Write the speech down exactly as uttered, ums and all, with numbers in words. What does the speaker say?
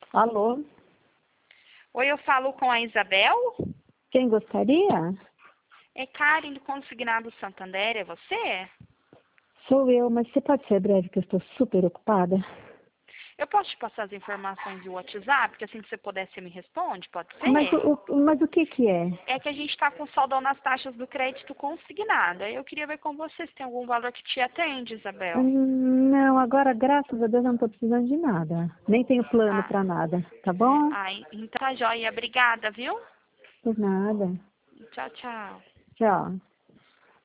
Alô? Oi, eu falo com a Isabel? Quem gostaria? É Karen do Consignado Santander, é você? Sou eu, mas você pode ser breve que eu estou super ocupada? Eu posso te passar as informações do WhatsApp, que assim que você puder você me responde, pode Mas ser? o, o- mas o que que é? É que a gente está com saldão nas taxas do crédito consignado. Aí eu queria ver com você se tem algum valor que te atende, Isabel. Hum, Não, agora, graças a Deus, eu não estou precisando de nada. Nem tenho plano Ah, para nada, tá é, bom? ai, então tá joia. Obrigada, viu? Por nada. Tchau, tchau. Tchau.